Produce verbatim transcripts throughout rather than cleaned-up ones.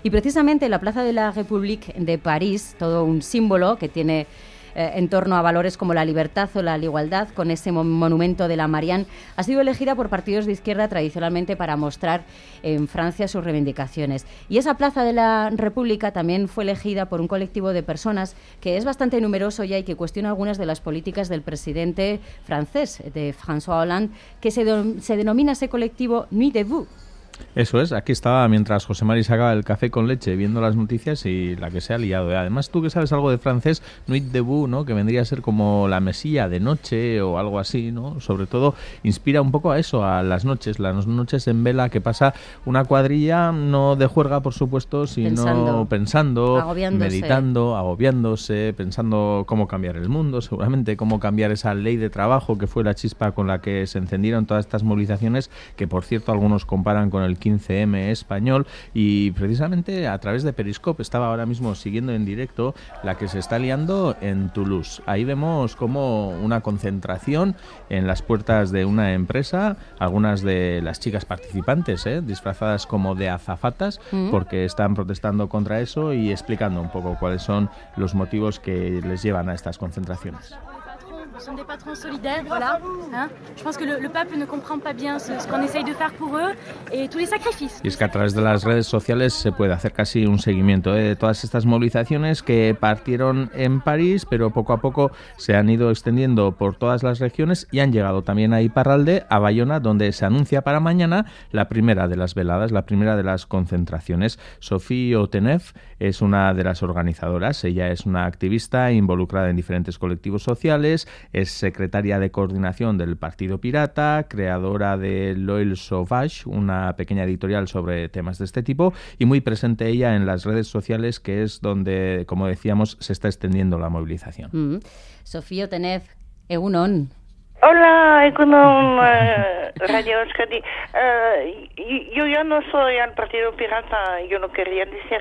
Y precisamente la Plaza de la République de París, todo un símbolo que tiene eh, en torno a valores como la libertad o la igualdad, con ese monumento de la Marianne, ha sido elegida por partidos de izquierda tradicionalmente para mostrar en Francia sus reivindicaciones. Y esa Plaza de la República también fue elegida por un colectivo de personas que es bastante numeroso ya y que cuestiona algunas de las políticas del presidente francés, de François Hollande, que se, do- se denomina ese colectivo Nuit debout. Eso es, aquí estaba mientras José Mari sacaba el café con leche viendo las noticias y la que se ha liado. Además, tú que sabes algo de francés, Nuit debout, ¿no? Que vendría a ser como la mesilla de noche o algo así, ¿no? Sobre todo inspira un poco a eso, a las noches, las noches en vela que pasa una cuadrilla, no de juerga, por supuesto, sino Pensando, pensando, agobiándose. meditando, agobiándose, pensando cómo cambiar el mundo, seguramente, cómo cambiar esa ley de trabajo que fue la chispa con la que se encendieron todas estas movilizaciones, que por cierto algunos comparan con el quince eme español, y precisamente a través de Periscope estaba ahora mismo siguiendo en directo la que se está liando en Toulouse. Ahí vemos como una concentración en las puertas de una empresa, algunas de las chicas participantes, ¿eh? disfrazadas como de azafatas, mm. porque están protestando contra eso y explicando un poco cuáles son los motivos que les llevan a estas concentraciones. Son des patrons solidaires, voilà. Hein? Je pense que le, le peuple ne comprend pas bien ce, ce qu'on essaye de faire pour eux et tous les sacrifices. Y es que a través de las redes sociales se puede hacer casi un seguimiento ¿eh? de todas estas movilizaciones que partieron en París, pero poco a poco se han ido extendiendo por todas las regiones y han llegado también a Iparralde, a Bayona, donde se anuncia para mañana la primera de las veladas, la primera de las concentraciones. Sophie Oteneff es una de las organizadoras. Ella es una activista involucrada en diferentes colectivos sociales. Es secretaria de coordinación del Partido Pirata, creadora de L'Oeil Sauvage, una pequeña editorial sobre temas de este tipo, y muy presente ella en las redes sociales, que es donde, como decíamos, se está extendiendo la movilización. Mm. Sofía Oteneff, egunon. Hola, Egunon, uh, Radio Euskadi. Uh, yo ya no soy al Partido Pirata, yo no quería decir...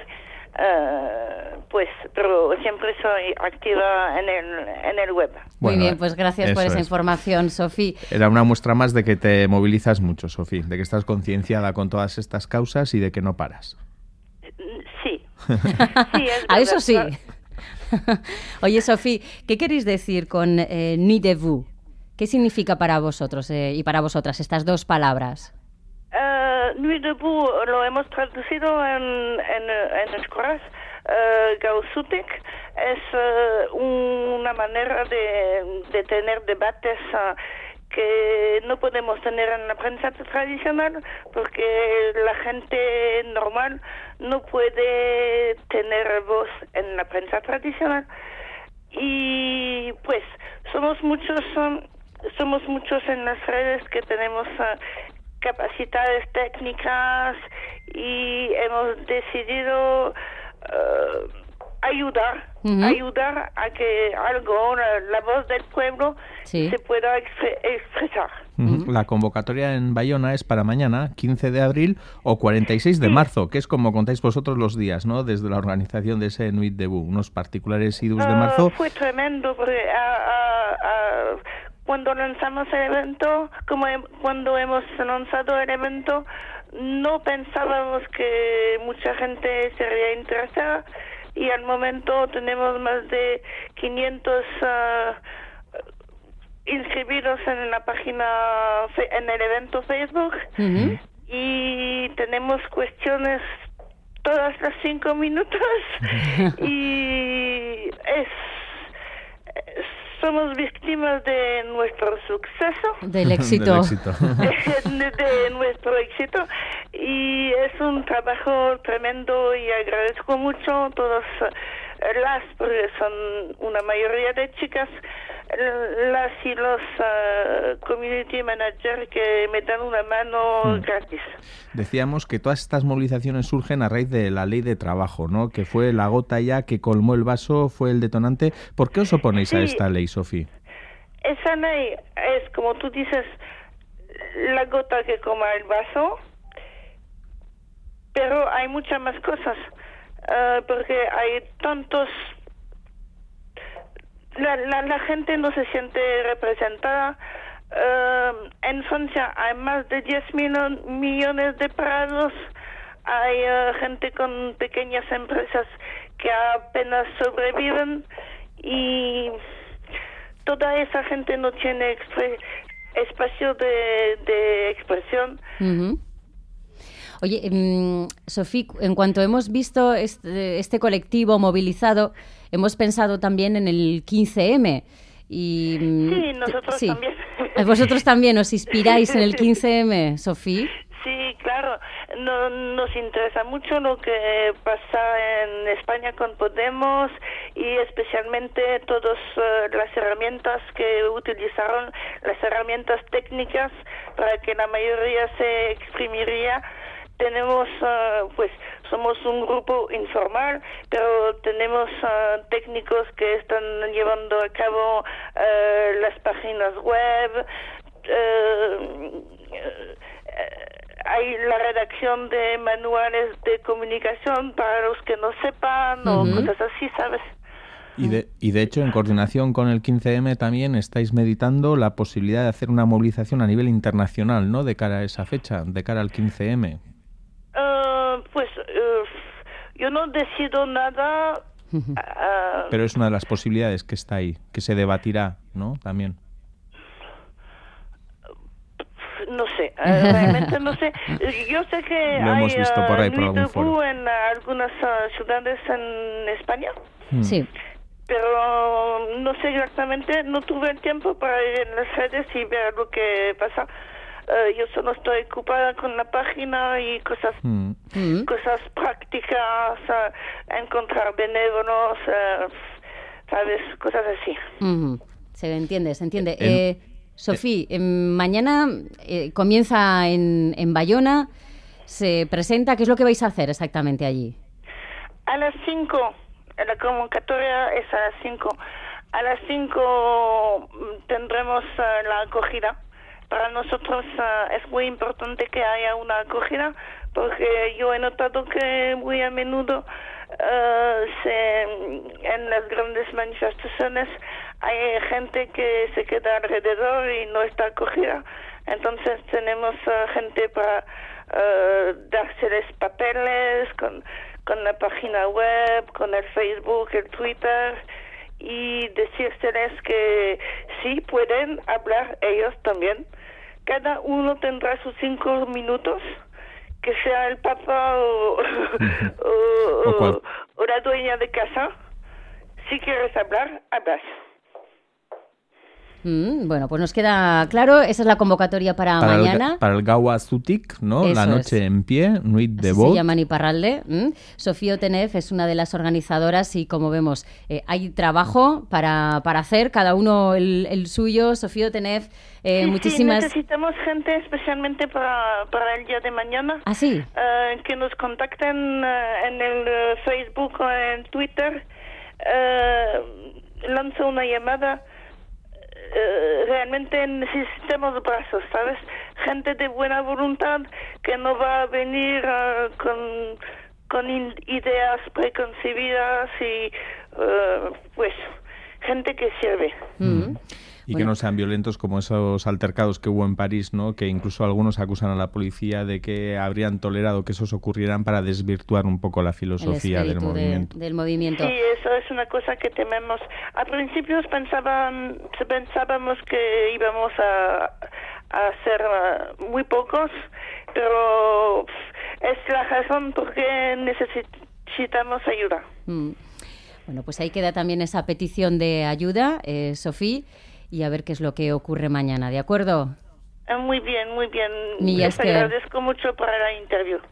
Uh, pues, pero siempre soy activa en el, en el web. Bueno, muy bien, pues gracias por esa es. información, Sofía. Era una muestra más de que te movilizas mucho, Sofía, de que estás concienciada con todas estas causas y de que no paras. Sí. sí es A eso sí. Oye, Sofía, ¿qué queréis decir con eh, Nuit debout? ¿Qué significa para vosotros eh, y para vosotras estas dos palabras? Uh, Nuit debout lo hemos traducido en, en, en escuelas. Uh, Gauzutik es uh, una manera de, de tener debates uh, que no podemos tener en la prensa tradicional porque la gente normal no puede tener voz en la prensa tradicional. Y pues somos muchos, um, somos muchos en las redes que tenemos uh, capacidades técnicas y hemos decidido uh, ayudar, uh-huh. ayudar a que algo, la, la voz del pueblo, sí. se pueda expre- expresar. Uh-huh. La convocatoria en Bayona es para mañana, quince de abril o cuarenta y seis de marzo, que es como contáis vosotros los días, ¿no? Desde la organización de ese Nuit debout, unos particulares idus uh, de marzo. Fue tremendo, porque uh, uh, uh, cuando lanzamos el evento, como he, cuando hemos lanzado el evento, no pensábamos que mucha gente sería interesada y al momento tenemos más de quinientos uh, inscribidos en la página, en el evento Facebook, uh-huh. y tenemos cuestiones todas las cinco minutos y es, es somos víctimas de nuestro suceso. Del éxito. Del éxito. de, de nuestro éxito. Y es un trabajo tremendo y agradezco mucho a todas las, porque son una mayoría de chicas, las y los uh, community managers que me dan una mano hmm. gratis. Decíamos que todas estas movilizaciones surgen a raíz de la ley de trabajo, ¿no? Que fue la gota ya que colmó el vaso, fue el detonante. ¿Por qué os oponéis sí. a esta ley, Sofía? Esa ley es, como tú dices, la gota que colma el vaso, pero hay muchas más cosas, uh, porque hay tantos... La, la, la gente no se siente representada. Uh, en Francia hay más de diez mil millones de parados. hay uh, gente con pequeñas empresas que apenas sobreviven y toda esa gente no tiene expre- espacio de, de expresión. Uh-huh. Oye, um, Sofía, en cuanto hemos visto este, este colectivo movilizado, hemos pensado también en el quince eme. Y, sí, nosotros sí. también. ¿Vosotros también os inspiráis en el quince eme, Sofía? Sí, claro. No, nos interesa mucho lo que pasa en España con Podemos y especialmente todas uh, las herramientas que utilizaron, las herramientas técnicas para que la mayoría se exprimiría. Tenemos, uh, pues, somos un grupo informal, pero tenemos uh, técnicos que están llevando a cabo uh, las páginas web. Uh, uh, hay la redacción de manuales de comunicación para los que no sepan uh-huh. o cosas así, ¿sabes? Y de, y de hecho, en coordinación con el quince eme también estáis meditando la posibilidad de hacer una movilización a nivel internacional, ¿no?, de cara a esa fecha, de cara al quince eme. Uh, pues uh, yo no decido nada. Uh, Pero es una de las posibilidades que está ahí, que se debatirá, ¿no?, también. No sé, uh, realmente no sé. Yo sé que Lo hay hemos visto por ahí, por algún foro. en uh, algunas uh, ciudades en España. Hmm. Sí. Pero no sé exactamente, no tuve el tiempo para ir en las redes y ver lo que pasa. Uh, yo solo estoy ocupada con la página y cosas Mm. cosas prácticas, uh, encontrar benévolos, uh, ¿sabes? Cosas así. Uh-huh. Se entiende, se entiende. En, eh, Sofía, eh, mañana eh, comienza en, en Bayona, se presenta. ¿Qué es lo que vais a hacer exactamente allí? A las cinco, la convocatoria es a las cinco. A las cinco tendremos uh, la acogida. Para nosotros uh, es muy importante que haya una acogida porque yo he notado que muy a menudo uh, se, en las grandes manifestaciones hay gente que se queda alrededor y no está acogida. Entonces tenemos uh, gente para uh, dárseles papeles con, con la página web, con el Facebook, el Twitter, y decírseles que sí pueden hablar ellos también. Cada uno tendrá sus cinco minutos, que sea el papá o, o, o, o la dueña de casa. Si quieres hablar, hablas. Mm, bueno, pues nos queda claro. Esa es la convocatoria para, para mañana. El, para el Gaua Zutik, ¿no? Eso la noche es. en pie, Nuit de Así Bot. se llama en Iparralde. ¿Mm? Sofía Otenef es una de las organizadoras y, como vemos, eh, hay trabajo para, para hacer, cada uno el, el suyo. Sofía Otenef, eh, sí, muchísimas... Sí, necesitamos gente especialmente para, para el día de mañana. ¿Ah, sí? Uh, que nos contacten uh, en el uh, Facebook o en Twitter. Uh, lanzo una llamada. Uh, realmente necesitamos brazos, ¿sabes? Gente de buena voluntad que no va a venir uh, con, con in- ideas preconcebidas y uh, pues gente que sirve. Mm. Y Bueno. que no sean violentos como esos altercados que hubo en París, ¿no? Que incluso algunos acusan a la policía de que habrían tolerado que esos ocurrieran para desvirtuar un poco la filosofía El del espíritu de- movimiento. del movimiento. Sí, eso es una cosa que tememos. Al principio pensaban, pensábamos que íbamos a, a ser uh, muy pocos, pero es la razón por qué necesitamos ayuda. Mm. Bueno, pues ahí queda también esa petición de ayuda, eh, Sofía, y a ver qué es lo que ocurre mañana, ¿de acuerdo? Muy bien, muy bien. Mila Les esker. agradezco mucho para la interview.